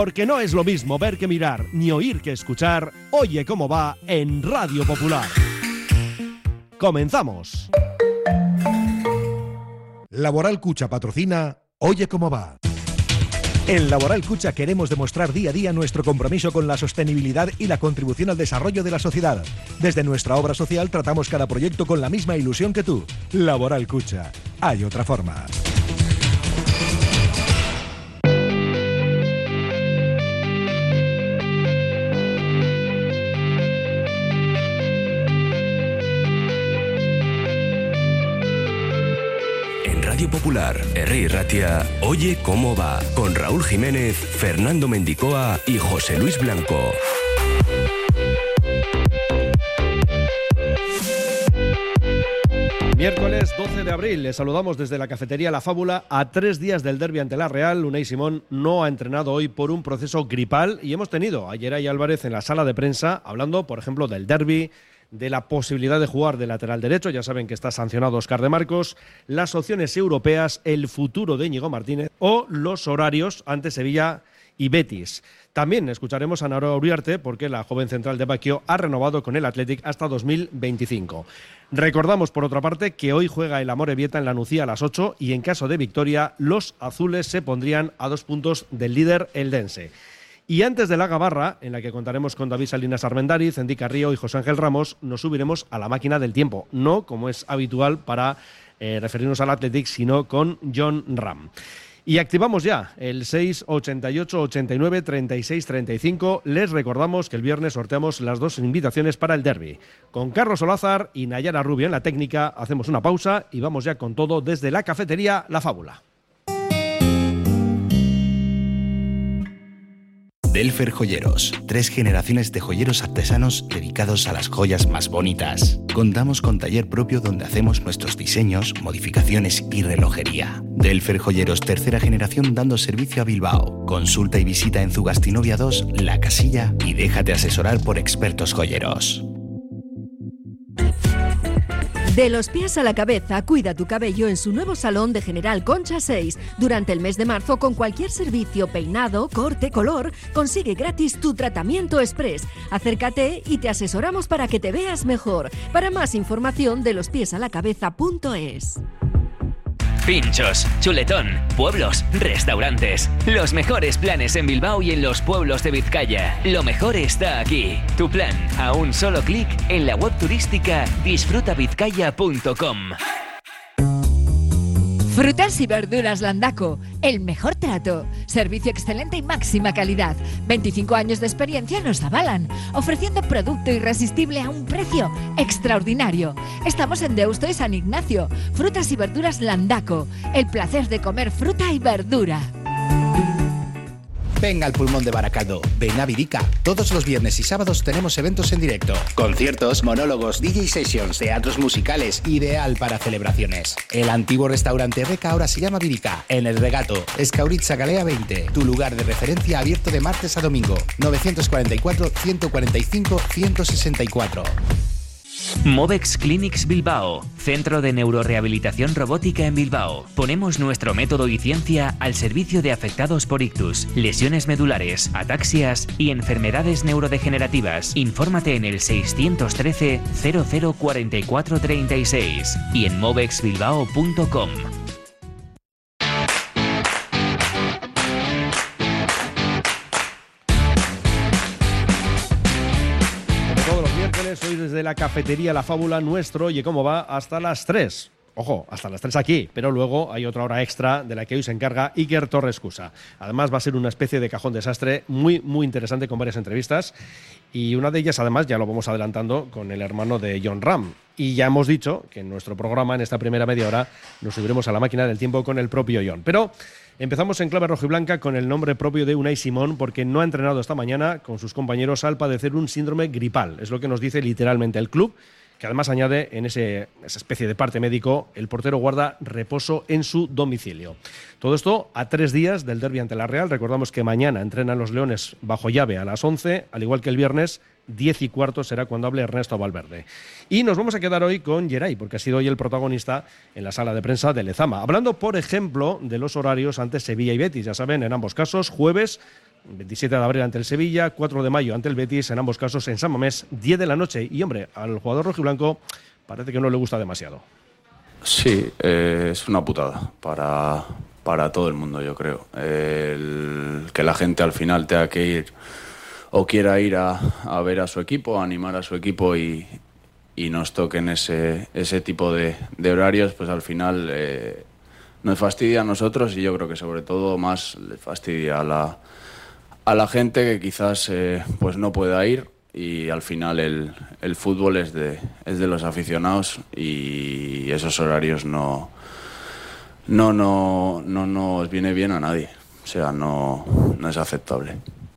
Porque no es lo mismo ver que mirar, ni oír que escuchar. Oye cómo va en Radio Popular. ¡Comenzamos! Laboral Cucha patrocina Oye cómo va. En Laboral Cucha queremos demostrar día a día nuestro compromiso con la sostenibilidad y la contribución al desarrollo de la sociedad. Desde nuestra obra social tratamos cada proyecto con la misma ilusión que tú. Laboral Cucha. Hay otra forma. Radio Popular, Herri Ratia, Oye cómo va, con Raúl Jiménez, Fernando Mendicoa y José Luis Blanco. Miércoles 12 de abril, les saludamos desde la cafetería La Fábula a 3 días del derbi ante la Real. Unai Simón no ha entrenado hoy por un proceso gripal y hemos tenido a Yeray Álvarez en la sala de prensa hablando, por ejemplo, del derbi, de la posibilidad de jugar de lateral derecho, ya saben que está sancionado Óscar de Marcos, las opciones europeas, el futuro de Íñigo Martínez o los horarios ante Sevilla y Betis. También escucharemos a Nara Uriarte porque la joven central de Baquio ha renovado con el Athletic hasta 2025. Recordamos, por otra parte, que hoy juega el Amorebieta en la Nucía a las 8 y en caso de victoria, los azules se pondrían a 2 puntos del líder eldense. Y antes de la gabarra, en la que contaremos con David Salinas Armendariz, Endy Carrillo y José Ángel Ramos, nos subiremos a la máquina del tiempo, no como es habitual para referirnos al Athletic, sino con Jon Rahm. Y activamos ya el 688 89 36 35. Les recordamos que el viernes sorteamos las 2 invitaciones para el derbi. Con Carlos Olázar y Nayara Rubio en la técnica, hacemos una pausa y vamos ya con todo desde la cafetería La Fábula. Delfer Joyeros, 3 generaciones de joyeros artesanos dedicados a las joyas más bonitas. Contamos con taller propio donde hacemos nuestros diseños, modificaciones y relojería. Delfer Joyeros, 3ª generación dando servicio a Bilbao. Consulta y visita en Zugastinovia 2, La Casilla y déjate asesorar por expertos joyeros. De los pies a la cabeza, cuida tu cabello en su nuevo salón de General Concha 6. Durante el mes de marzo, con cualquier servicio, peinado, corte, color, consigue gratis tu tratamiento express. Acércate y te asesoramos para que te veas mejor. Para más información, delospiesalacabeza.es. Pinchos, chuletón, pueblos, restaurantes. Los mejores planes en Bilbao y en los pueblos de Vizcaya. Lo mejor está aquí. Tu plan, a un solo clic en la web turística disfrutavizcaya.com. Frutas y verduras Landaco, el mejor trato, servicio excelente y máxima calidad. 25 años de experiencia nos avalan, ofreciendo producto irresistible a un precio extraordinario. Estamos en Deusto y San Ignacio. Frutas y verduras Landaco, el placer de comer fruta y verdura. Ven al Pulmón de Baracaldo, ven a Virica. Todos los viernes y sábados tenemos eventos en directo. Conciertos, monólogos, DJ sessions, teatros musicales, ideal para celebraciones. El antiguo restaurante Reca ahora se llama Virica. En el Regato, Escauritza Galea 20. Tu lugar de referencia abierto de martes a domingo. 944 145 164. Movex Clinics Bilbao, centro de neurorehabilitación robótica en Bilbao. Ponemos nuestro método y ciencia al servicio de afectados por ictus, lesiones medulares, ataxias y enfermedades neurodegenerativas. Infórmate en el 613 0044 36 y en movexbilbao.com. Hoy desde la cafetería La Fábula, nuestro Oye cómo va hasta las 3. Ojo, hasta las 3 aquí, pero luego hay otra hora extra de la que hoy se encarga Iker Torres Cusa. Además va a ser una especie de cajón desastre muy, muy interesante con varias entrevistas y una de ellas además ya lo vamos adelantando con el hermano de Jon Rahm. Y ya hemos dicho que en nuestro programa, en esta primera media hora, nos subiremos a la máquina del tiempo con el propio Jon. Pero empezamos en clave rojiblanca con el nombre propio de Unai Simón porque no ha entrenado esta mañana con sus compañeros al padecer un síndrome gripal. Es lo que nos dice literalmente el club, que además añade en esa especie de parte médico, el portero guarda reposo en su domicilio. Todo esto a 3 días del derbi ante la Real. Recordamos que mañana entrenan los Leones bajo llave a las 11, al igual que el viernes, 10:15 será cuando hable Ernesto Valverde. Y nos vamos a quedar hoy con Yeray, porque ha sido hoy el protagonista en la sala de prensa de Lezama. Hablando, por ejemplo, de los horarios ante Sevilla y Betis. Ya saben, en ambos casos, jueves 27 de abril ante el Sevilla, 4 de mayo ante el Betis, en ambos casos en San Mamés, 10 de la noche. Y hombre, al jugador rojiblanco parece que no le gusta demasiado. Sí, es una putada para todo el mundo, yo creo. Que la gente al final tenga que ir o quiera ir a ver a su equipo, a animar a su equipo y nos toquen ese tipo de horarios, pues al final nos fastidia a nosotros y yo creo que sobre todo más le fastidia a la gente que quizás pues no pueda ir, y al final el fútbol es de los aficionados y esos horarios no nos viene bien a nadie, o sea, no es aceptable.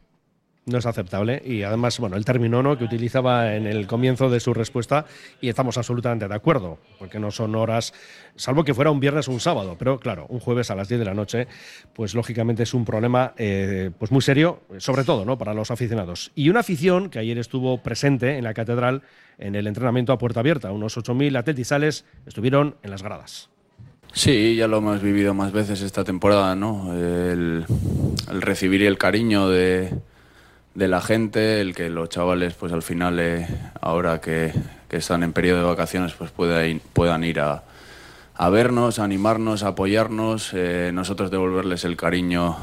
No es aceptable, y además, bueno, el término que utilizaba en el comienzo de su respuesta, y estamos absolutamente de acuerdo, porque no son horas, salvo que fuera un viernes o un sábado, pero claro, un jueves a las 10 de la noche, pues lógicamente es un problema pues muy serio, sobre todo para los aficionados. Y una afición que ayer estuvo presente en la Catedral en el entrenamiento a puerta abierta, unos 8.000 atletizales estuvieron en las gradas. Sí, ya lo hemos vivido más veces esta temporada, ¿no? El recibir el cariño de la gente, el que los chavales pues al final ahora que están en periodo de vacaciones pues puedan ir a vernos, a animarnos, a apoyarnos, nosotros devolverles el cariño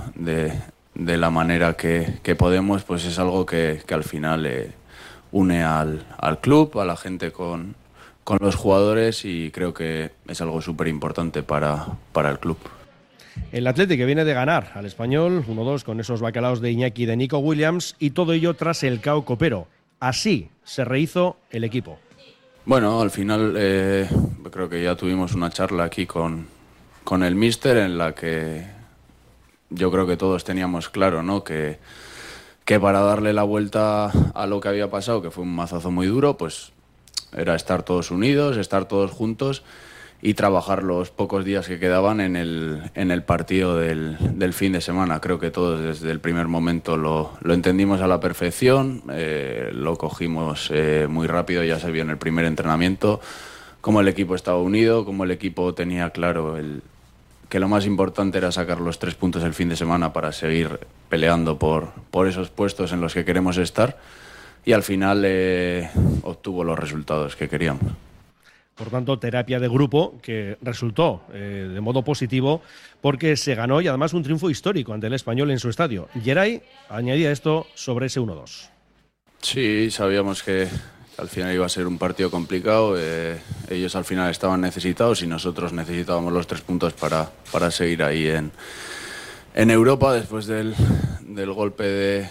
de la manera que podemos, pues es algo que al final une al club, a la gente con los jugadores, y creo que es algo súper importante para el club. El Athletic, que viene de ganar al Español 1-2 con esos bacalaos de Iñaki y de Nico Williams, y todo ello tras el cao copero. Así se rehizo el equipo. Bueno, al final creo que ya tuvimos una charla aquí con el míster en la que yo creo que todos teníamos claro, ¿no? que para darle la vuelta a lo que había pasado, que fue un mazazo muy duro, pues era estar todos unidos, estar todos juntos y trabajar los pocos días que quedaban en el partido del fin de semana. Creo que todos desde el primer momento lo entendimos a la perfección, lo cogimos muy rápido, ya se vio en el primer entrenamiento cómo el equipo estaba unido, cómo el equipo tenía claro que lo más importante era sacar los 3 puntos el fin de semana para seguir peleando por esos puestos en los que queremos estar, y al final obtuvo los resultados que queríamos. Por tanto, terapia de grupo que resultó de modo positivo, porque se ganó, y además un triunfo histórico ante el Español en su estadio. Geray añadía esto sobre ese 1-2. Sí, sabíamos que al final iba a ser un partido complicado. Ellos al final estaban necesitados y nosotros necesitábamos los 3 puntos para seguir ahí en Europa, después del golpe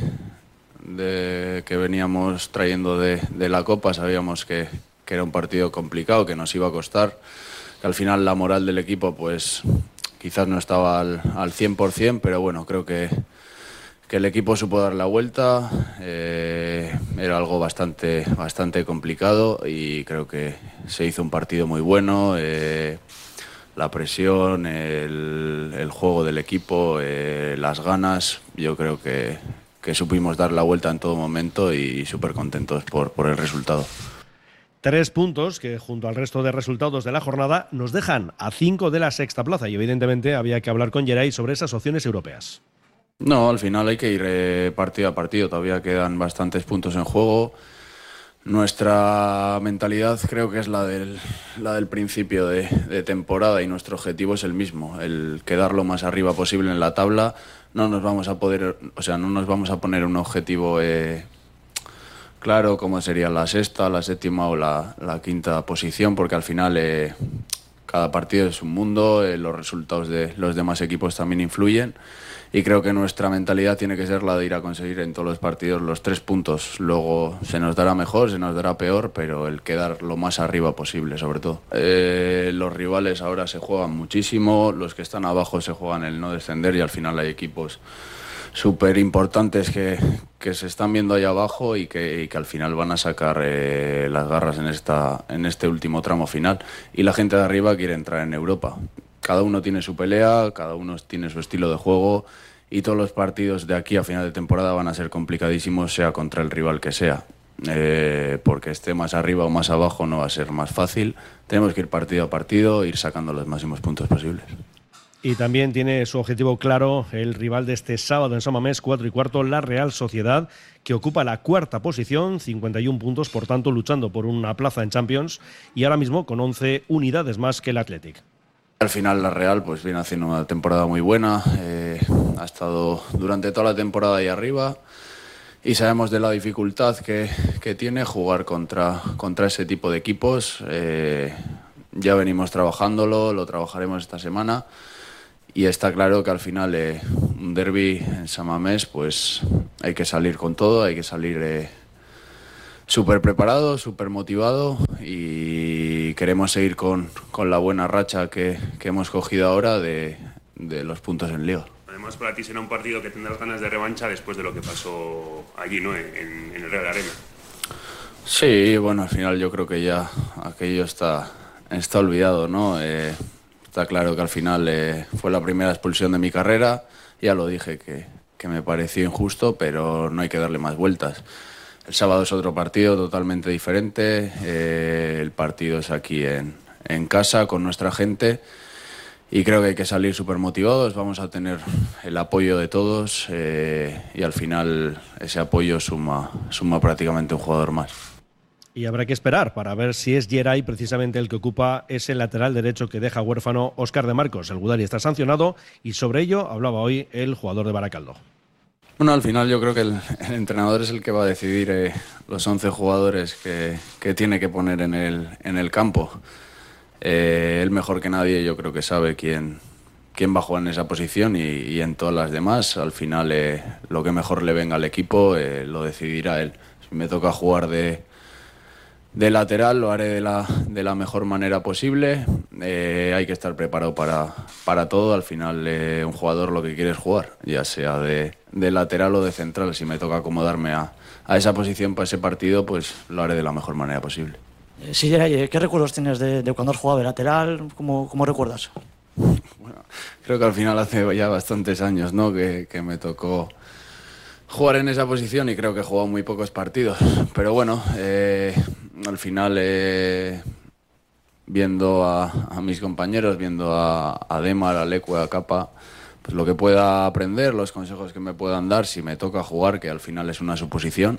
que veníamos trayendo de la Copa. Sabíamos que era un partido complicado, que nos iba a costar, que al final la moral del equipo pues quizás no estaba al 100%, pero bueno, creo que el equipo supo dar la vuelta. Era algo bastante complicado y creo que se hizo un partido muy bueno. La presión, el juego del equipo, las ganas, yo creo que supimos dar la vuelta en todo momento y súper contentos por el resultado. 3 puntos que, junto al resto de resultados de la jornada, nos dejan a 5 de la sexta plaza, y evidentemente había que hablar con Geray sobre esas opciones europeas. No, al final hay que ir partido a partido, todavía quedan bastantes puntos en juego. Nuestra mentalidad creo que es la del principio de temporada, y nuestro objetivo es el mismo, el quedar lo más arriba posible en la tabla. No nos vamos a poner un objetivo claro, como sería la sexta, la séptima o la quinta posición, porque al final cada partido es un mundo, los resultados de los demás equipos también influyen, y creo que nuestra mentalidad tiene que ser la de ir a conseguir en todos los partidos los 3 puntos. Luego se nos dará mejor, se nos dará peor, pero el quedar lo más arriba posible, sobre todo. Los rivales ahora se juegan muchísimo, los que están abajo se juegan el no descender, y al final hay equipos súper importantes que se están viendo ahí abajo y que al final van a sacar las garras en este último tramo final, y la gente de arriba quiere entrar en Europa. Cada uno tiene su pelea, cada uno tiene su estilo de juego, y todos los partidos de aquí a final de temporada van a ser complicadísimos, sea contra el rival que sea, porque esté más arriba o más abajo no va a ser más fácil. Tenemos que ir partido a partido, ir sacando los máximos puntos posibles. Y también tiene su objetivo claro el rival de este sábado en San Mamés, 4:15, la Real Sociedad, que ocupa la cuarta posición, 51 puntos, por tanto luchando por una plaza en Champions y ahora mismo con 11 unidades más que el Athletic. Al final la Real pues viene haciendo una temporada muy buena, ha estado durante toda la temporada ahí arriba y sabemos de la dificultad que tiene jugar contra ese tipo de equipos. Ya venimos trabajándolo, lo trabajaremos esta semana. Y está claro que al final un derbi en San Mamés pues hay que salir con todo, hay que salir súper preparado, súper motivado y queremos seguir con la buena racha que hemos cogido ahora de los puntos en Liga. Además para ti será un partido que tendrás ganas de revancha después de lo que pasó allí, ¿no? en el Real Arena. Sí, bueno, al final yo creo que ya aquello está olvidado, ¿no? Está claro que al final fue la primera expulsión de mi carrera. Ya lo dije que me pareció injusto, pero no hay que darle más vueltas. El sábado es otro partido totalmente diferente. El partido es aquí en casa, con nuestra gente. Y creo que hay que salir súper motivados. Vamos a tener el apoyo de todos y al final ese apoyo suma prácticamente un jugador más. Y habrá que esperar para ver si es Geray precisamente el que ocupa ese lateral derecho que deja huérfano Óscar de Marcos. El Gudari está sancionado y sobre ello hablaba hoy el jugador de Baracaldo. Bueno, al final yo creo que el entrenador es el que va a decidir los 11 jugadores que tiene que poner en el campo. Él mejor que nadie yo creo que sabe quién va a jugar en esa posición y en todas las demás. Al final lo que mejor le venga al equipo lo decidirá él. Si me toca jugar de lateral lo haré de la mejor manera posible. Hay que estar preparado para todo. Al final un jugador lo que quiere es jugar, ya sea de lateral o de central. Si me toca acomodarme a esa posición para ese partido, pues lo haré de la mejor manera posible. Sí, Geray, ¿qué recuerdos tienes de cuando has jugado de lateral? ¿Cómo recuerdas? Bueno, creo que al final hace ya bastantes años, ¿no? que me tocó jugar en esa posición y creo que he jugado muy pocos partidos. Pero bueno, al final viendo a mis compañeros, viendo a Demar, a Leque, a Capa, pues lo que pueda aprender, los consejos que me puedan dar, si me toca jugar, que al final es una suposición,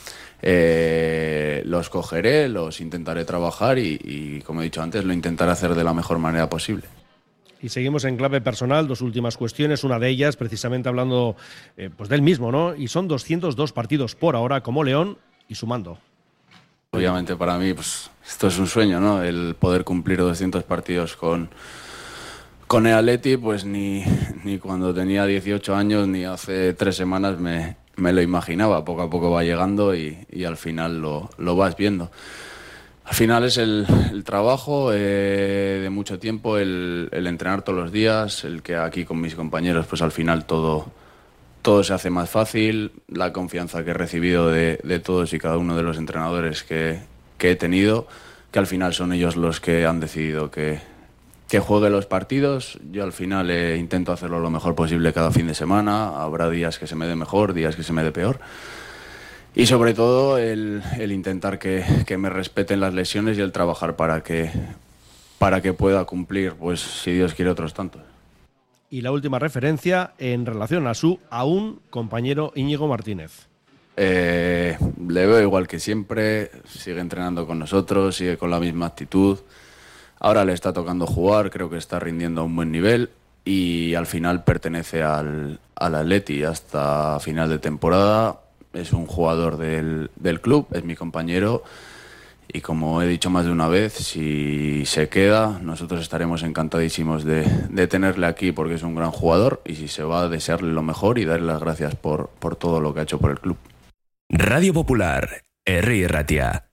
los cogeré, los intentaré trabajar y como he dicho antes, lo intentaré hacer de la mejor manera posible. Y seguimos en clave personal, dos últimas cuestiones, una de ellas precisamente hablando pues del mismo, ¿no? Y son 202 partidos por ahora como León y sumando. Obviamente para mí pues esto es un sueño, ¿no? El poder cumplir 200 partidos con el Atleti, pues ni cuando tenía 18 años ni hace 3 semanas me lo imaginaba. Poco a poco va llegando y al final lo vas viendo. Al final es el trabajo de mucho tiempo, el entrenar todos los días, el que aquí con mis compañeros pues al final todo se hace más fácil, la confianza que he recibido de todos y cada uno de los entrenadores que he tenido, que al final son ellos los que han decidido que juegue los partidos. Yo al final intento hacerlo lo mejor posible cada fin de semana, habrá días que se me dé mejor, días que se me dé peor. Y sobre todo el intentar que me respeten las lesiones y el trabajar para que pueda cumplir, pues si Dios quiere, otros tantos. Y la última referencia en relación a un compañero, Íñigo Martínez. Le veo igual que siempre, sigue entrenando con nosotros, sigue con la misma actitud. Ahora le está tocando jugar, creo que está rindiendo a un buen nivel y al final pertenece al Atleti hasta final de temporada. Es un jugador del club, es mi compañero y como he dicho más de una vez, si se queda, nosotros estaremos encantadísimos de tenerle aquí porque es un gran jugador y si se va, a desearle lo mejor y darle las gracias por todo lo que ha hecho por el club. Radio Popular, Herri Ratia.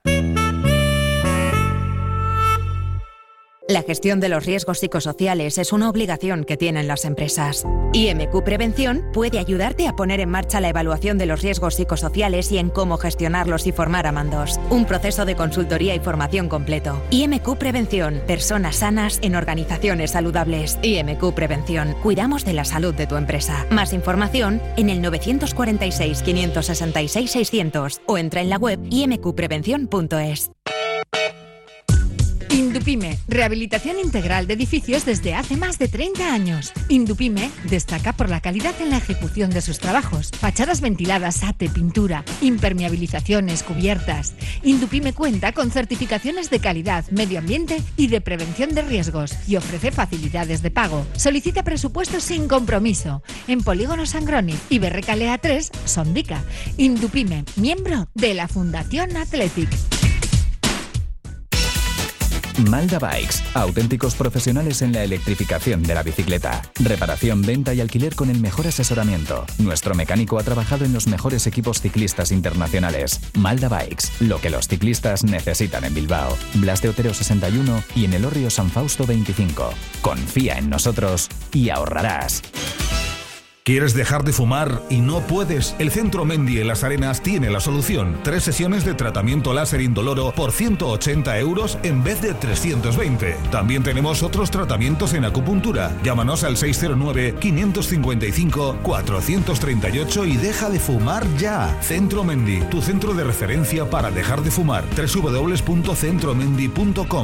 La gestión de los riesgos psicosociales es una obligación que tienen las empresas. IMQ Prevención puede ayudarte a poner en marcha la evaluación de los riesgos psicosociales y en cómo gestionarlos y formar a mandos. Un proceso de consultoría y formación completo. IMQ Prevención. Personas sanas en organizaciones saludables. IMQ Prevención. Cuidamos de la salud de tu empresa. Más información en el 946 566 600 o entra en la web imqprevención.es. Indupime, rehabilitación integral de edificios desde hace más de 30 años. Indupime destaca por la calidad en la ejecución de sus trabajos. Fachadas ventiladas, ate, pintura, impermeabilizaciones, cubiertas. Indupime cuenta con certificaciones de calidad, medio ambiente y de prevención de riesgos y ofrece facilidades de pago. Solicita presupuestos sin compromiso en Polígono Sangroni y Berrecalea 3, Sondica. Indupime, miembro de la Fundación Athletic. Malda Bikes, auténticos profesionales en la electrificación de la bicicleta. Reparación, venta y alquiler con el mejor asesoramiento. Nuestro mecánico ha trabajado en los mejores equipos ciclistas internacionales. Malda Bikes, lo que los ciclistas necesitan en Bilbao. Blas de Otero 61 y en Elorrio San Fausto 25. Confía en nosotros y ahorrarás. ¿Quieres dejar de fumar y no puedes? El Centro Mendy en Las Arenas tiene la solución. 3 sesiones de tratamiento láser indoloro por 180 € en vez de 320. También tenemos otros tratamientos en acupuntura. Llámanos al 609-555-438 y deja de fumar ya. Centro Mendy, tu centro de referencia para dejar de fumar. www.centromendy.com.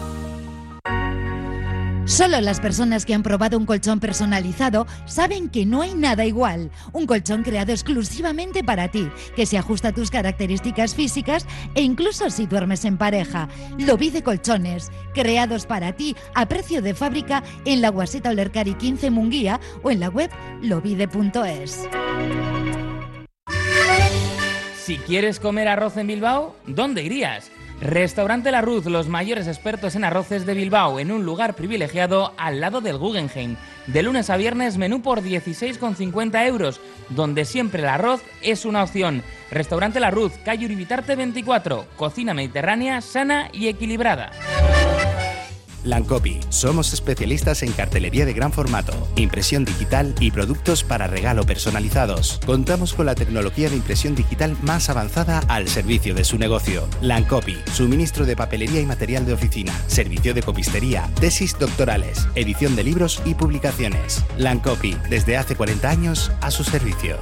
Solo las personas que han probado un colchón personalizado saben que no hay nada igual. Un colchón creado exclusivamente para ti, que se ajusta a tus características físicas e incluso si duermes en pareja. Lobide Colchones, creados para ti a precio de fábrica en la Guaseta Olercari 15 Munguía o en la web lobide.es. Si quieres comer arroz en Bilbao, ¿dónde irías? Restaurante La Ruz, los mayores expertos en arroces de Bilbao, en un lugar privilegiado al lado del Guggenheim. De lunes a viernes, menú por 16,50 €, donde siempre el arroz es una opción. Restaurante La Ruz, calle Uribitarte 24, cocina mediterránea, sana y equilibrada. Lancopy. Somos especialistas en cartelería de gran formato, impresión digital y productos para regalo personalizados. Contamos con la tecnología de impresión digital más avanzada al servicio de su negocio. Lancopy. Suministro de papelería y material de oficina. Servicio de copistería. Tesis doctorales. Edición de libros y publicaciones. Lancopy. Desde hace 40 años a su servicio.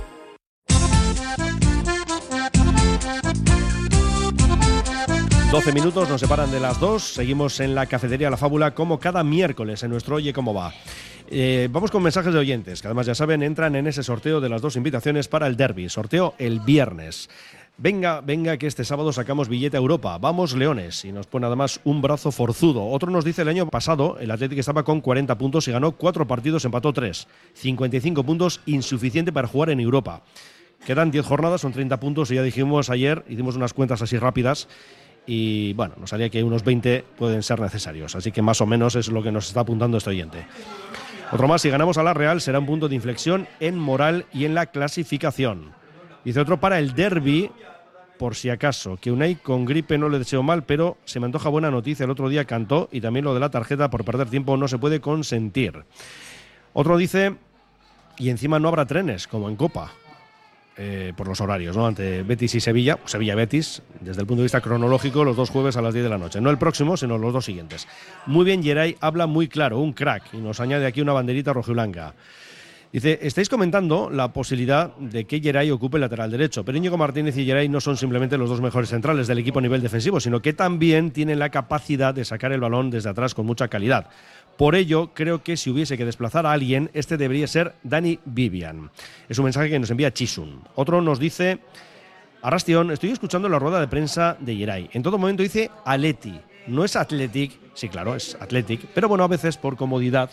...12 minutos nos separan de las 2. Seguimos en la Cafetería La Fábula como cada miércoles en nuestro Oye Cómo Va. Vamos con mensajes de oyentes, que además ya saben, entran en ese sorteo de las 2 invitaciones para el derbi. Sorteo el viernes. Venga, que este sábado sacamos billete a Europa. Vamos Leones. Y nos pone además un brazo forzudo. Otro nos dice el año pasado, el Atlético estaba con 40 puntos y ganó 4 partidos, empató 3. 55 puntos, insuficiente para jugar en Europa. Quedan 10 jornadas, son 30 puntos y ya dijimos ayer, hicimos unas cuentas así rápidas. Y bueno, nos salía que unos 20 pueden ser necesarios, así que más o menos es lo que nos está apuntando este oyente. Otro más, si ganamos a la Real será un punto de inflexión en moral y en la clasificación. Dice otro para el derbi, por si acaso, que Unai con gripe no le deseo mal, pero se me antoja buena noticia, el otro día cantó y también lo de la tarjeta por perder tiempo no se puede consentir. Otro dice, y encima no habrá trenes, como en Copa. Por los horarios, ¿no? Ante Betis y Sevilla, Sevilla-Betis, desde el punto de vista cronológico, los 2 jueves a las 10 de la noche. No el próximo, sino los 2 siguientes. Muy bien, Geray habla muy claro, un crack, y nos añade aquí una banderita rojiblanca. Dice, estáis comentando la posibilidad de que Geray ocupe el lateral derecho, pero Íñigo Martínez y Geray no son simplemente los 2 mejores centrales del equipo a nivel defensivo, sino que también tienen la capacidad de sacar el balón desde atrás con mucha calidad. Por ello, creo que si hubiese que desplazar a alguien, este debería ser Dani Vivian. Es un mensaje que nos envía Chisun. Otro nos dice, Arrastión, estoy escuchando la rueda de prensa de Geray. En todo momento dice Aleti. No es Athletic, sí, claro, es Athletic, pero bueno, a veces por comodidad,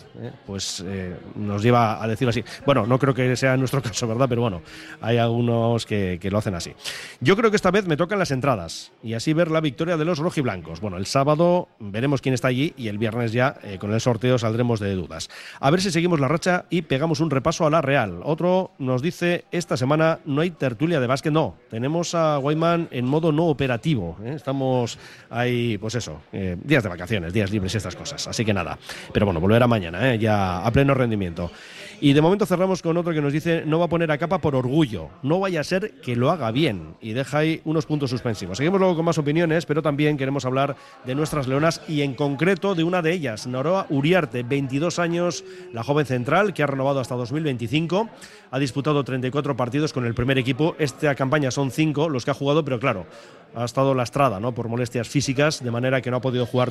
nos lleva a decirlo así. Bueno, no creo que sea en nuestro caso, ¿verdad? Pero bueno, hay algunos que lo hacen así. Yo creo que esta vez me tocan las entradas y así ver la victoria de los rojiblancos. Bueno, el sábado veremos quién está allí y el viernes ya con el sorteo saldremos de dudas. A ver si seguimos la racha y pegamos un repaso a la Real. Otro nos dice, esta semana no hay tertulia de básquet, no. Tenemos a Guayman en modo no operativo. Estamos ahí, pues eso. Días de vacaciones, días libres y estas cosas, así que nada, pero bueno, volverá mañana, ya a pleno rendimiento. Y de momento cerramos con otro que nos dice, no va a poner a Capa por orgullo, no vaya a ser que lo haga bien, y deja ahí unos puntos suspensivos. Seguimos luego con más opiniones, pero también queremos hablar de nuestras leonas y en concreto de una de ellas, Noroa Uriarte, 22 años, la joven central que ha renovado hasta 2025, ha disputado 34 partidos con el primer equipo, esta campaña son 5 los que ha jugado, pero claro, ha estado lastrada, ¿no?, por molestias físicas, de manera que no ha podido jugar todo lo que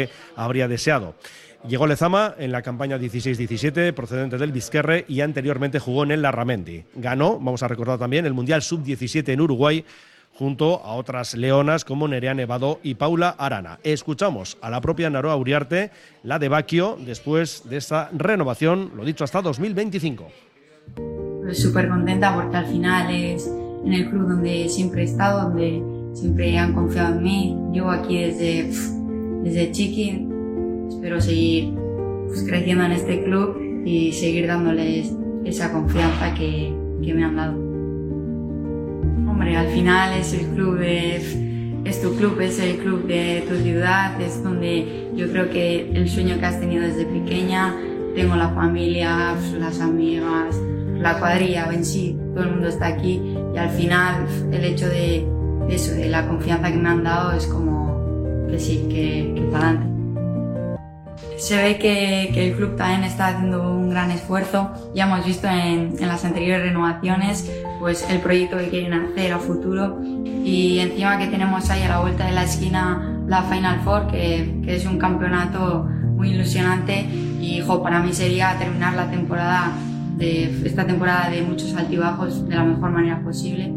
que habría deseado. Llegó Lezama en la campaña 16-17, procedente del Bizquerre, y anteriormente jugó en el Larramendi. Ganó, vamos a recordar también, el Mundial Sub-17 en Uruguay, junto a otras leonas como Nerea Nevado y Paula Arana. Escuchamos a la propia Naroa Uriarte, la de Baquio, después de esta renovación, lo dicho, hasta 2025. Súper contenta porque al final es en el club donde siempre he estado, donde siempre han confiado en mí. Llevo aquí desde chiqui. Espero seguir creciendo en este club y seguir dándoles esa confianza que me han dado. Hombre, al final es el club, es tu club, es el club de tu ciudad, es donde yo creo que el sueño que has tenido desde pequeña, tengo la familia, las amigas, la cuadrilla en sí, todo el mundo está aquí y al final el hecho de eso, de la confianza que me han dado es como que sí, que para adelante. Se ve que el club también está haciendo un gran esfuerzo. Ya hemos visto en las anteriores renovaciones pues el proyecto que quieren hacer a futuro y encima que tenemos ahí a la vuelta de la esquina la Final Four, que es un campeonato muy ilusionante y para mí sería terminar esta temporada de muchos altibajos de la mejor manera posible.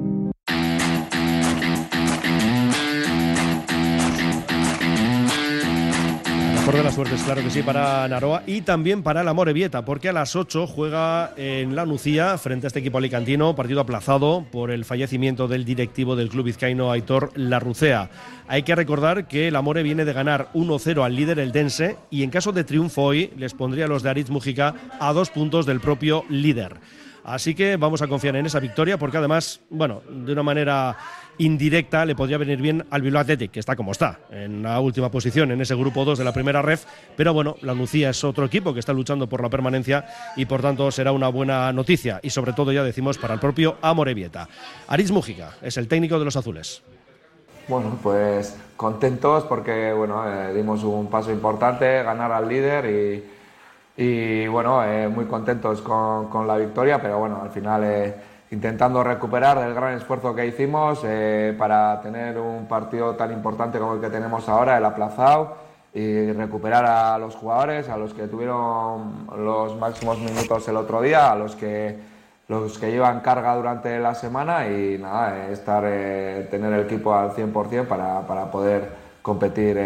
Mejor de las suertes, claro que sí, para Naroa y también para la Amorebieta, porque a las 8 juega en La Nucía frente a este equipo alicantino, partido aplazado por el fallecimiento del directivo del club vizcaíno Aitor Larrucea. Hay que recordar que el Amore viene de ganar 1-0 al líder eldense y en caso de triunfo hoy les pondría a los de Aritz Mújica a 2 puntos del propio líder. Así que vamos a confiar en esa victoria porque además, bueno, de una manera indirecta le podría venir bien al Bilbao Athletic, que está como está, en la última posición en ese grupo 2 de la primera ref, pero bueno, la Nucía es otro equipo que está luchando por la permanencia y por tanto será una buena noticia y sobre todo ya decimos para el propio Amorebieta. Aritz Mújica es el técnico de los azules. Bueno, pues contentos porque bueno, dimos un paso importante, ganar al líder y bueno, muy contentos con la victoria, pero bueno, al final intentando recuperar el gran esfuerzo que hicimos para tener un partido tan importante como el que tenemos ahora, el aplazado, y recuperar a los jugadores, a los que tuvieron los máximos minutos el otro día, a los que llevan carga durante la semana y nada, tener el equipo al 100% para poder competir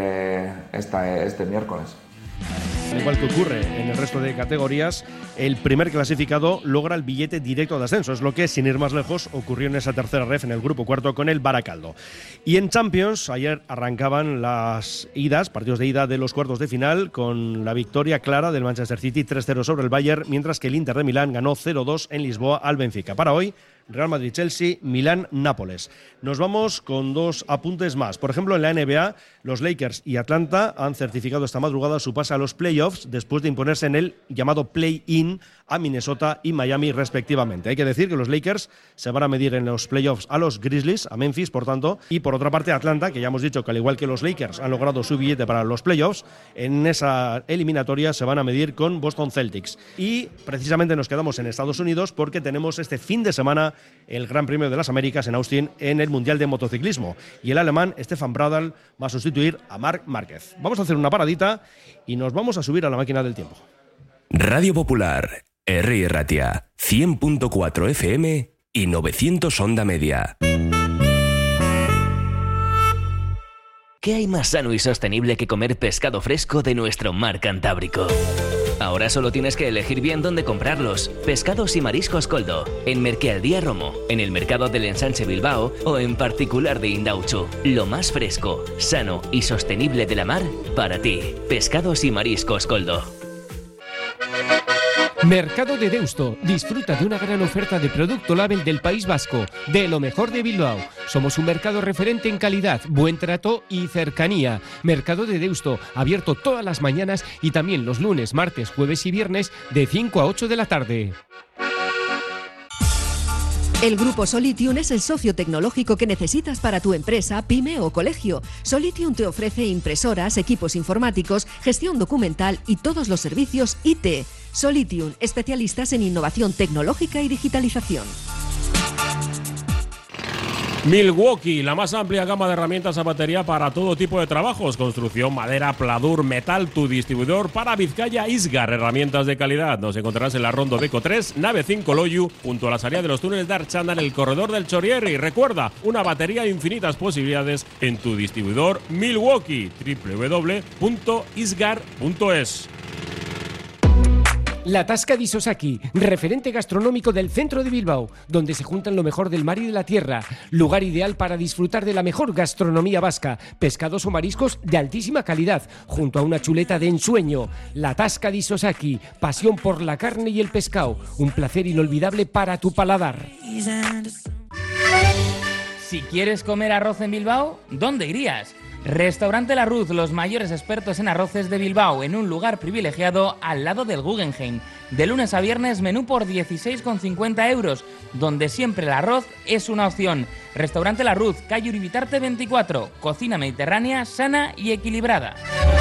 este miércoles. Al igual que ocurre en el resto de categorías, el primer clasificado logra el billete directo de ascenso. Es lo que, sin ir más lejos, ocurrió en esa tercera ref en el grupo cuarto con el Baracaldo. Y en Champions, ayer arrancaban las partidos de ida de los cuartos de final, con la victoria clara del Manchester City 3-0 sobre el Bayern, mientras que el Inter de Milán ganó 0-2 en Lisboa al Benfica. Para hoy, Real Madrid-Chelsea, Milán-Nápoles. Nos vamos con 2 apuntes más. Por ejemplo, en la NBA, los Lakers y Atlanta han certificado esta madrugada su pase a los playoffs después de imponerse en el llamado play-in a Minnesota y Miami respectivamente. Hay que decir que los Lakers se van a medir en los playoffs a los Grizzlies, a Memphis, por tanto, y por otra parte Atlanta, que ya hemos dicho que al igual que los Lakers han logrado su billete para los playoffs, en esa eliminatoria se van a medir con Boston Celtics. Y precisamente nos quedamos en Estados Unidos porque tenemos este fin de semana el Gran Premio de las Américas en Austin en el Mundial de Motociclismo. Y el alemán Stefan Bradl va a sustituir a Marc Márquez. Vamos a hacer una paradita y nos vamos a subir a la máquina del tiempo. Radio Popular, Herri Ratia, 100.4 FM y 900 onda media. ¿Qué hay más sano y sostenible que comer pescado fresco de nuestro mar Cantábrico? Ahora solo tienes que elegir bien dónde comprarlos. Pescados y mariscos Coldo, en Merkealdía Romo, en el Mercado del Ensanche Bilbao o en particular de Indauchu. Lo más fresco, sano y sostenible de la mar para ti. Pescados y mariscos Coldo. Mercado de Deusto. Disfruta de una gran oferta de producto label del País Vasco, de lo mejor de Bilbao. Somos un mercado referente en calidad, buen trato y cercanía. Mercado de Deusto, abierto todas las mañanas y también los lunes, martes, jueves y viernes de 5 a 8 de la tarde. El Grupo Solitium es el socio tecnológico que necesitas para tu empresa, pyme o colegio. Solitium te ofrece impresoras, equipos informáticos, gestión documental y todos los servicios IT. Solitium, especialistas en innovación tecnológica y digitalización. Milwaukee, la más amplia gama de herramientas a batería para todo tipo de trabajos, construcción, madera, pladur, metal, tu distribuidor para Vizcaya Isgar, herramientas de calidad. Nos encontrarás en la Rondo Beco 3, nave 5 Loyu, junto a la salida de los túneles de Archanda en el corredor del Chorrier. Y recuerda, una batería de infinitas posibilidades en tu distribuidor Milwaukee, www.isgar.es. La Tasca di Sosaki, referente gastronómico del centro de Bilbao, donde se juntan lo mejor del mar y de la tierra. Lugar ideal para disfrutar de la mejor gastronomía vasca, pescados o mariscos de altísima calidad, junto a una chuleta de ensueño. La Tasca di Sosaki, pasión por la carne y el pescado, un placer inolvidable para tu paladar. Si quieres comer arroz en Bilbao, ¿dónde irías? Restaurante La Ruz, los mayores expertos en arroces de Bilbao, en un lugar privilegiado al lado del Guggenheim. De lunes a viernes, menú por 16,50 €, donde siempre el arroz es una opción. Restaurante La Ruz, calle Uribitarte 24, cocina mediterránea, sana y equilibrada.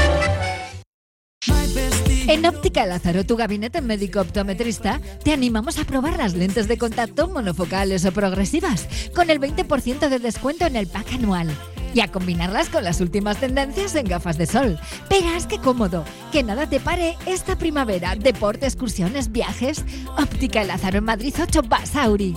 En Óptica Lázaro, tu gabinete médico optometrista, te animamos a probar las lentes de contacto monofocales o progresivas, con el 20% de descuento en el pack anual. Y a combinarlas con las últimas tendencias en gafas de sol. Verás qué cómodo, que nada te pare esta primavera. Deporte, excursiones, viajes. Óptica Lázaro en Madrid 8, Basauri.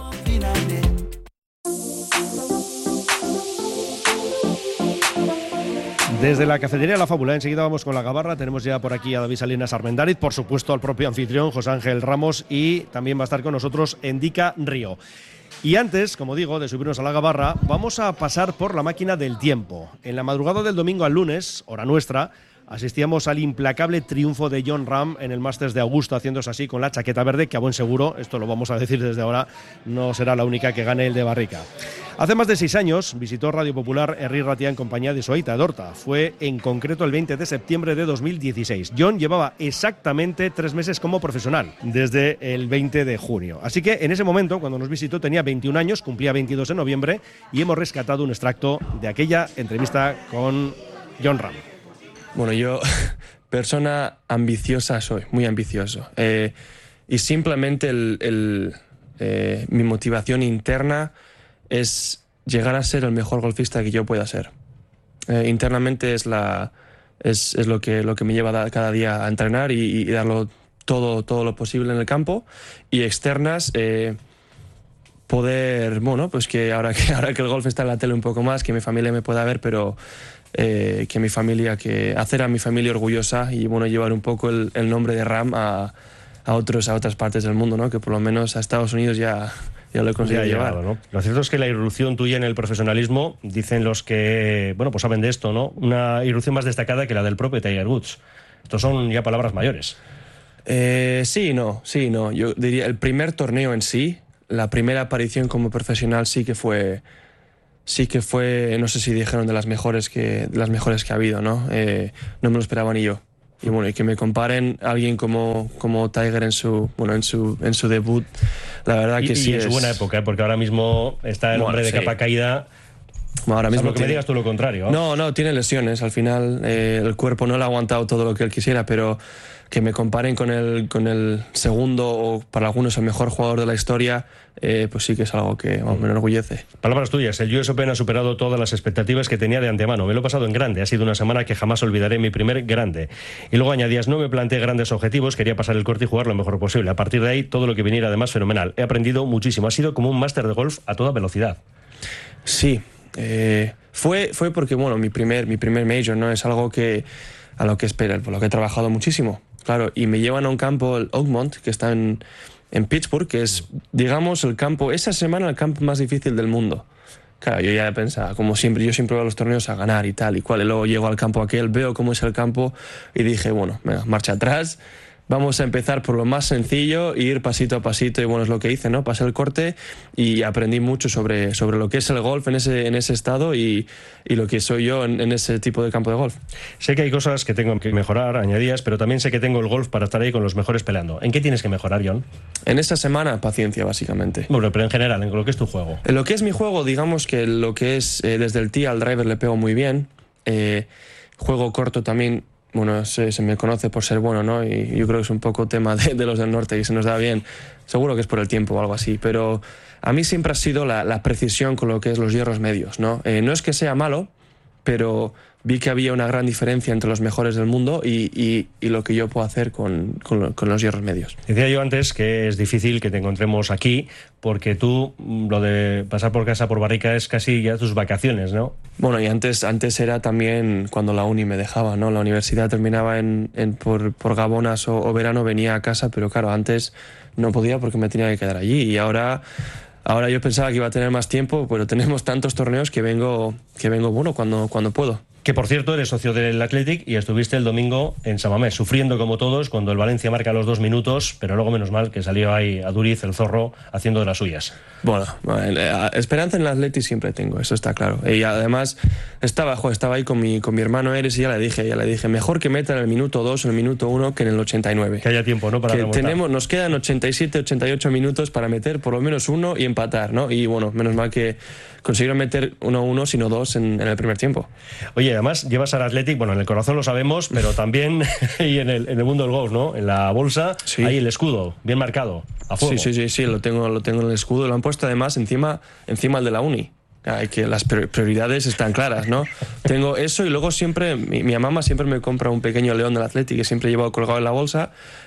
Desde la cafetería La Fábula, enseguida vamos con la gabarra. Tenemos ya por aquí a David Salinas Armendáriz, por supuesto al propio anfitrión José Ángel Ramos, y también va a estar con nosotros Endika Río. Y antes, como digo, de subirnos a la gabarra, vamos a pasar por la máquina del tiempo. En la madrugada del domingo al lunes, hora nuestra, asistíamos al implacable triunfo de Jon Rahm en el Masters de Augusta, haciéndose así con la chaqueta verde, que a buen seguro, esto lo vamos a decir desde ahora, no será la única que gane el de Barrica. Hace más de 6 años visitó Radio Popular Herri Ratia en compañía de su aita Dorta. Fue en concreto el 20 de septiembre de 2016. Jon llevaba exactamente 3 meses como profesional, desde el 20 de junio. Así que en ese momento, cuando nos visitó, tenía 21 años, cumplía 22 en noviembre, y hemos rescatado un extracto de aquella entrevista con Jon Rahm. Bueno, yo, persona ambiciosa soy, muy ambicioso. Y simplemente mi motivación interna es llegar a ser el mejor golfista que yo pueda ser. Internamente es lo que me lleva cada día a entrenar y darlo todo lo posible en el campo. Y externas, poder, bueno, pues que ahora que el golf está en la tele un poco más, que mi familia me pueda ver, pero que hacer a mi familia orgullosa y bueno, llevar un poco el nombre de Rahm a otras partes del mundo, ¿no? Que por lo menos a Estados Unidos ya lo he conseguido llevar. ¿No? Lo cierto es que la irrupción tuya en el profesionalismo, dicen los que pues saben de esto, ¿no? Una irrupción más destacada que la del propio Tiger Woods. Estos son ya palabras mayores. Sí, no. Yo diría el primer torneo en sí, la primera aparición como profesional sí que fue, no sé si dijeron de las mejores que ha habido, ¿no? No me lo esperaba ni yo. Y bueno, y que me comparen a alguien como Tiger en su debut, la verdad que sí. Y en su buena época, porque ahora mismo está el hombre de capa caída. Bueno, ahora mismo que me digas tú lo contrario. No, tiene lesiones. Al final el cuerpo no le ha aguantado todo lo que él quisiera, pero que me comparen con el segundo o para algunos el mejor jugador de la historia, pues sí que es algo que me enorgullece. Palabras tuyas, el US Open ha superado todas las expectativas que tenía de antemano. Me lo he pasado en grande, ha sido una semana que jamás olvidaré, mi primer grande. Y luego añadías, no me planteé grandes objetivos, quería pasar el corte y jugar lo mejor posible. A partir de ahí, todo lo que viniera además fenomenal. He aprendido muchísimo, ha sido como un máster de golf a toda velocidad. Sí, fue porque, bueno, mi primer major, ¿no? Es algo a lo que espero, por lo que he trabajado muchísimo. Claro, y me llevan a un campo, el Oakmont, que está en Pittsburgh, que es, digamos, esa semana el campo más difícil del mundo. Claro, yo ya pensaba, como siempre, yo siempre voy a los torneos a ganar y tal y cual, y luego llego al campo aquel, veo cómo es el campo y dije, bueno, venga, marcha atrás, vamos a empezar por lo más sencillo e ir pasito a pasito, y bueno, es lo que hice, ¿no? Pasé el corte y aprendí mucho sobre lo que es el golf en ese estado y lo que soy yo en ese tipo de campo de golf. Sé que hay cosas que tengo que mejorar, añadías, pero también sé que tengo el golf para estar ahí con los mejores peleando. ¿En qué tienes que mejorar, Jon? En esta semana, paciencia, básicamente. Bueno, pero en general, en lo que es tu juego. En lo que es mi juego, digamos que lo que es desde el tee al driver le pego muy bien. Juego corto también bueno, se me conoce por ser bueno, ¿no? Y yo creo que es un poco tema de los del norte y se nos da bien. Seguro que es por el tiempo o algo así, pero a mí siempre ha sido la precisión con lo que es los hierros medios, ¿no? No es que sea malo, pero vi que había una gran diferencia entre los mejores del mundo y lo que yo puedo hacer con los hierros medios. Decía yo antes que es difícil que te encontremos aquí porque tú, lo de pasar por casa por barrica es casi ya tus vacaciones, ¿no? Bueno, y antes era también cuando la uni me dejaba, ¿no? La universidad terminaba por Gabonas o verano, venía a casa, pero claro, antes no podía porque me tenía que quedar allí y ahora yo pensaba que iba a tener más tiempo, pero tenemos tantos torneos que vengo bueno, cuando puedo. Que por cierto eres socio del Athletic y estuviste el domingo en San Mamés, sufriendo como todos cuando el Valencia marca los 2 minutos, pero luego menos mal que salió ahí Aduriz, el zorro, haciendo de las suyas. Bueno, esperanza en el Athletic siempre tengo, eso está claro. Y además estaba ahí con mi hermano Eres y ya le dije, mejor que meta en el minuto 2 o en el minuto 1 que en el 89. Que haya tiempo, ¿no? Para remontar. Nos quedan 87, 88 minutos para meter por lo menos uno y empatar, ¿no? Y bueno, menos mal que consiguieron meter 1-1, sino 2 en el primer tiempo. Oye, además llevas al Athletic, bueno, en el corazón lo sabemos, pero también y en el mundo del golf, ¿no? En la bolsa, sí. Hay el escudo, bien marcado, a fuego. Sí, lo tengo en el escudo, lo han puesto además encima el de la uni. Hay que las prioridades están claras, ¿no? Tengo eso y luego siempre mi mamá siempre me compra un pequeño león del Athletic que siempre llevo colgado en la bolsa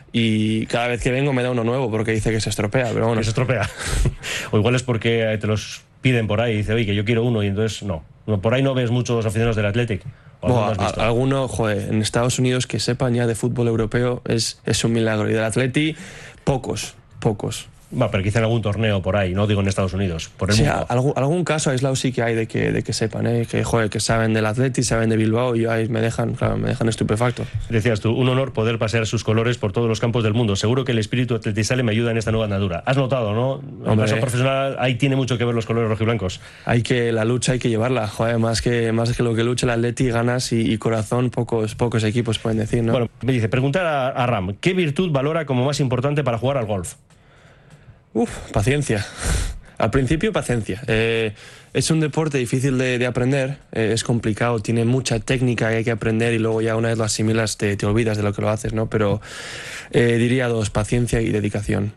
y cada vez que vengo me da uno nuevo porque dice que se estropea, pero bueno. Que se estropea. O igual es porque te los piden por ahí y dice, oye, que yo quiero uno y entonces no. Por ahí no ves muchos aficionados del Athletic. Alguno, joder, en Estados Unidos que sepan ya de fútbol europeo es un milagro y del Athletic pocos. Va, pero quizá en algún torneo por ahí, no digo en Estados Unidos, por el mundo. Algún caso aislado sí que hay de que sepan, que saben del Athletic, saben de Bilbao y ahí me dejan estupefacto. Decías tú, un honor poder pasear sus colores por todos los campos del mundo. Seguro que el espíritu atletizale me ayuda en esta nueva andadura. Has notado, ¿no? En caso profesional, ahí tiene mucho que ver los colores rojiblancos. La lucha hay que llevarla, joder, más que lo que lucha el Athletic, ganas y corazón, pocos equipos pueden decir, ¿no? Bueno, me dice, preguntar a Ram, ¿qué virtud valora como más importante para jugar al golf? Paciencia. Al principio, paciencia. Es un deporte difícil de aprender, es complicado, tiene mucha técnica que hay que aprender y luego ya una vez lo asimilas te olvidas de lo que lo haces, ¿no? Pero diría 2, paciencia y dedicación.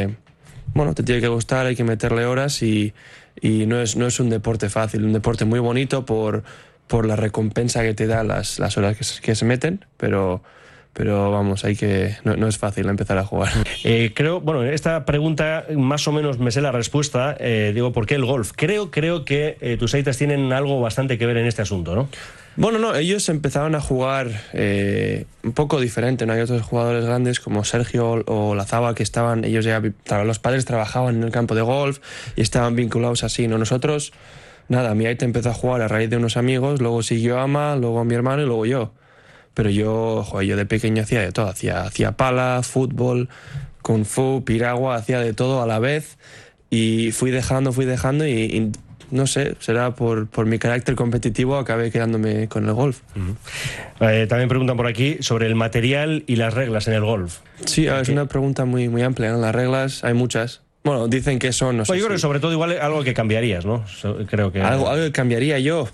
Te tiene que gustar, hay que meterle horas y no es un deporte fácil, un deporte muy bonito por la recompensa que te da las horas que se meten, pero vamos, no es fácil empezar a jugar. Creo, esta pregunta más o menos me sé la respuesta, digo, ¿por qué el golf? Creo que tus aitas tienen algo bastante que ver en este asunto, ¿no? Bueno, no, ellos empezaron a jugar un poco diferente, ¿no? Hay otros jugadores grandes como Sergio o Lazaba que los padres trabajaban en el campo de golf y estaban vinculados así, ¿no? Nosotros, nada, mi aita empezó a jugar a raíz de unos amigos, luego siguió Ama, luego mi hermano y luego yo. Pero yo de pequeño hacía de todo, hacía pala, fútbol, kung fu, piragua, hacía de todo a la vez y fui dejando y no sé, será por mi carácter competitivo acabé quedándome con el golf. También preguntan por aquí sobre el material y las reglas en el golf. Sí, es una pregunta muy, muy amplia, ¿no? Las reglas hay muchas. Bueno, dicen que son, no sé. Yo creo que sobre todo igual algo que cambiarías, ¿no? Creo que... Algo que cambiaría yo...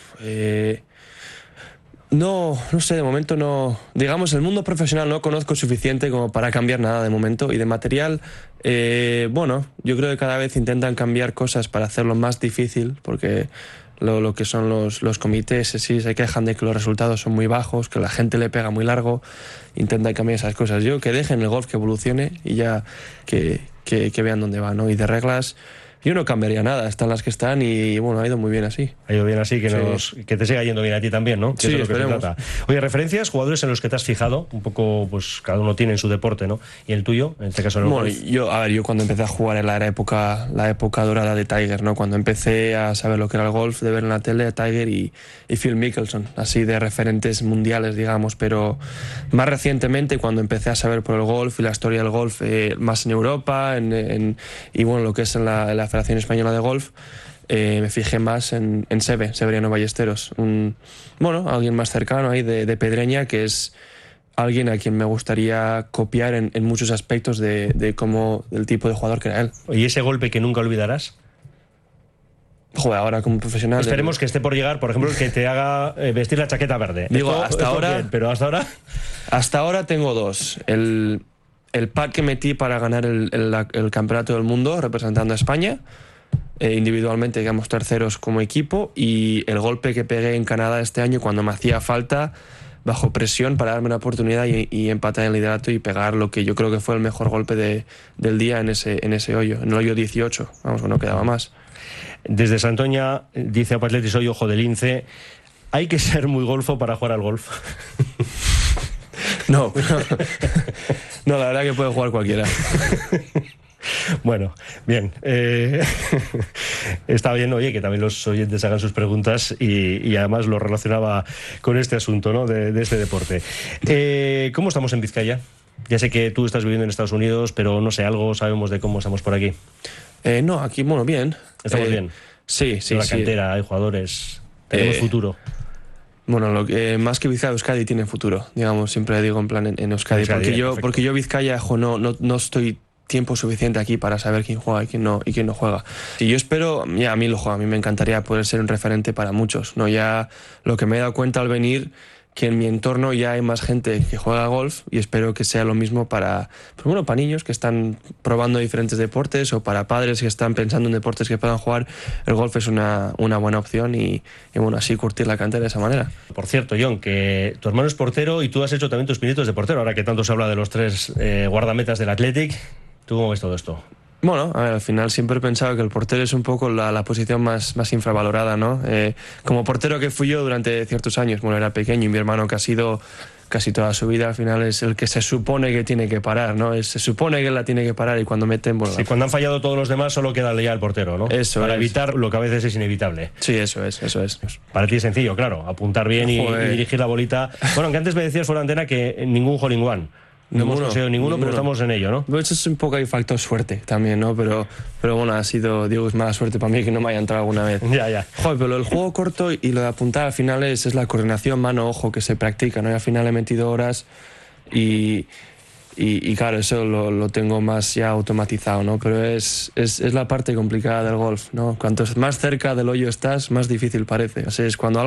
No sé, de momento no. Digamos, el mundo profesional no conozco suficiente como para cambiar nada de momento. Y de material, yo creo que cada vez intentan cambiar cosas para hacerlo más difícil, porque lo que son los comités sí se quejan de que los resultados son muy bajos, que la gente le pega muy largo. Intentan cambiar esas cosas. Yo que dejen el golf que evolucione y ya que vean dónde va, ¿no? Y de reglas... Yo no cambiaría nada, están las que están y bueno, ha ido muy bien así. Ha ido bien así, que te siga yendo bien a ti también, ¿no? Sí, esperemos. Oye, referencias, jugadores en los que te has fijado, un poco, pues cada uno tiene en su deporte, ¿no? ¿Y el tuyo, en este caso en el golf? Yo cuando empecé a jugar en la época dorada de Tiger, ¿no? Cuando empecé a saber lo que era el golf, de ver en la tele a Tiger y Phil Mickelson, así de referentes mundiales, digamos, pero más recientemente cuando empecé a saber por el golf y la historia del golf, más en Europa y bueno, lo que es en la Federación Española de Golf, me fijé más en Severiano Ballesteros, alguien más cercano ahí de Pedreña, que es alguien a quien me gustaría copiar en muchos aspectos del tipo de jugador que era él. ¿Y ese golpe que nunca olvidarás? Joder, ahora como profesional... Esperemos que esté por llegar, por ejemplo, el que te haga vestir la chaqueta verde. Digo, hasta ahora... Bien, pero hasta ahora... Hasta ahora tengo dos. El pack que metí para ganar el campeonato del mundo representando a España, individualmente quedamos terceros como equipo, y el golpe que pegué en Canadá este año cuando me hacía falta, bajo presión, para darme una oportunidad y empatar en el liderato y pegar lo que yo creo que fue el mejor golpe del día en ese hoyo, en el hoyo 18. Vamos, que no quedaba más. Desde Santoña, dice Apatleti, soy ojo de lince. ¿Hay que ser muy golfo para jugar al golf? No, la verdad que puede jugar cualquiera. Bueno, bien. Está bien, oye, que también los oyentes hagan sus preguntas y además lo relacionaba con este asunto, ¿no? de este deporte. ¿Cómo estamos en Vizcaya? Ya sé que tú estás viviendo en Estados Unidos, pero no sé, algo sabemos de cómo estamos por aquí. No, aquí, bueno, bien. ¿Estamos bien? Sí. La cantera, hay jugadores, tenemos futuro. Bueno, más que Vizcaya, Euskadi tiene futuro, digamos, siempre digo en plan en Euskadi, porque yo Vizcaya no estoy tiempo suficiente aquí para saber quién juega y quién no juega. Y yo espero, ya a mí me encantaría poder ser un referente para muchos, ¿no? Ya lo que me he dado cuenta al venir, que en mi entorno ya hay más gente que juega golf, y espero que sea lo mismo para niños que están probando diferentes deportes, o para padres que están pensando en deportes que puedan jugar. El golf es una buena opción y bueno, así curtir la cantera de esa manera. Por cierto, John, que tu hermano es portero y tú has hecho también tus pinitos de portero, ahora que tanto se habla de los 3 guardametas del Athletic. ¿Tú cómo ves todo esto? Bueno, a ver, al final siempre he pensado que el portero es un poco la posición más infravalorada, ¿no? Como portero que fui yo durante ciertos años, bueno, era pequeño, y mi hermano, que ha sido casi toda su vida, al final es el que se supone que tiene que parar, ¿no? Se supone que él la tiene que parar, y cuando meten... Bueno, sí, cuando han fallado todos los demás solo queda ya el portero, ¿no? Eso para es. evitar lo que a veces es inevitable. Sí, eso es. Para ti es sencillo, claro, apuntar bien y dirigir la bolita. Bueno, aunque antes me decías fuera de antena que ningún hole in one. No hemos conseguido ninguno, pero estamos en ello, ¿no? Pues es un poco hay factor suerte también, ¿no? Pero bueno, ha sido, digo, es mala suerte para mí que no me haya entrado alguna vez. Ya. Joder, pero el juego corto y lo de apuntar al final es la coordinación mano-ojo que se practica, ¿no? Y al final he metido horas y claro, eso lo tengo más ya automatizado, ¿no? Pero es la parte complicada del golf, ¿no? Cuanto más cerca del hoyo estás, más difícil parece. O sea, es cuando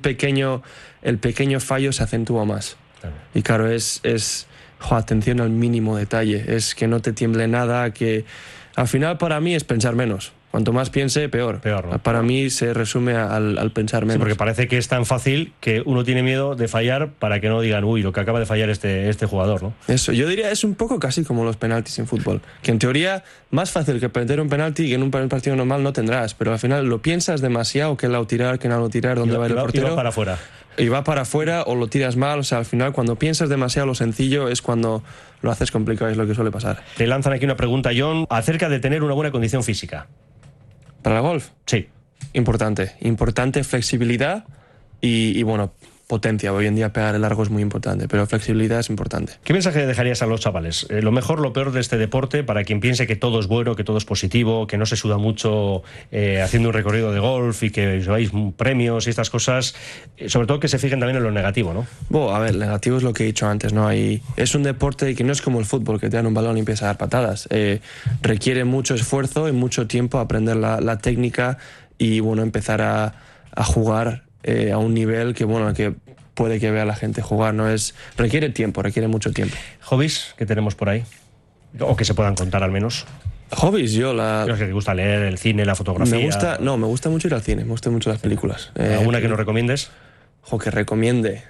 el pequeño fallo se acentúa más. Claro. Y claro, atención al mínimo detalle, es que no te tiemble nada, que al final para mí es pensar menos. Cuanto más piense, peor, ¿no? Para mí se resume al pensar menos. Sí, porque parece que es tan fácil que uno tiene miedo de fallar para que no digan, uy, lo que acaba de fallar este jugador, ¿no? Eso, yo diría, es un poco casi como los penaltis en fútbol, que en teoría más fácil que perder un penalti, que en un partido normal no tendrás, pero al final lo piensas demasiado, que lo tirar, que no lo tirar, dónde va el portero. Y va para afuera. Y va para afuera o lo tiras mal, o sea, al final cuando piensas demasiado lo sencillo es cuando lo haces complicado, es lo que suele pasar. Te lanzan aquí una pregunta, John, acerca de tener una buena condición física. ¿Para el golf? Sí. Importante flexibilidad y bueno, potencia. Hoy en día pegar el largo es muy importante, pero flexibilidad es importante. ¿Qué mensaje dejarías a los chavales? Lo mejor, lo peor de este deporte, para quien piense que todo es bueno, que todo es positivo, que no se suda mucho haciendo un recorrido de golf y que lleváis premios y estas cosas, sobre todo que se fijen también en lo negativo, ¿no? Bueno, a ver, negativo es lo que he dicho antes, ¿no? Es un deporte que no es como el fútbol, que te dan un balón y empiezas a dar patadas. Requiere mucho esfuerzo y mucho tiempo aprender la técnica y, bueno, empezar a jugar a un nivel que, bueno, que puede que vea la gente jugar, ¿no? Requiere tiempo, requiere mucho tiempo. ¿Hobbies que tenemos por ahí? O que se puedan contar al menos. Hobbies, Creo que te gusta leer, el cine, la fotografía. Me gusta mucho ir al cine, me gustan mucho las películas. ¿Alguna que nos recomiendes? Que recomiende.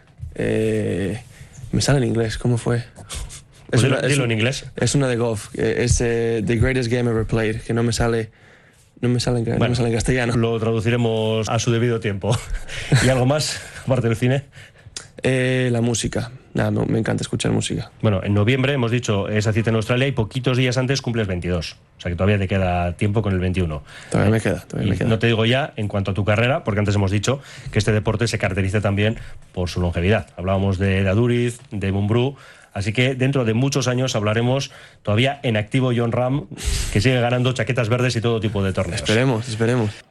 Me sale en inglés, ¿cómo fue? Pues dilo en inglés. Es una de golf, es The Greatest Game Ever Played, que no me sale en castellano. Lo traduciremos a su debido tiempo. ¿Y algo más, aparte del cine? La música. Me encanta escuchar música. Bueno, en noviembre hemos dicho esa cita en Australia y poquitos días antes cumples 22. O sea que todavía te queda tiempo con el 21. Todavía me queda. No te digo ya en cuanto a tu carrera, porque antes hemos dicho que este deporte se caracteriza también por su longevidad. Hablábamos de Aduriz, de Mumbrú. Así que dentro de muchos años hablaremos todavía en activo Jon Rahm, que sigue ganando chaquetas verdes y todo tipo de torneos. Esperemos.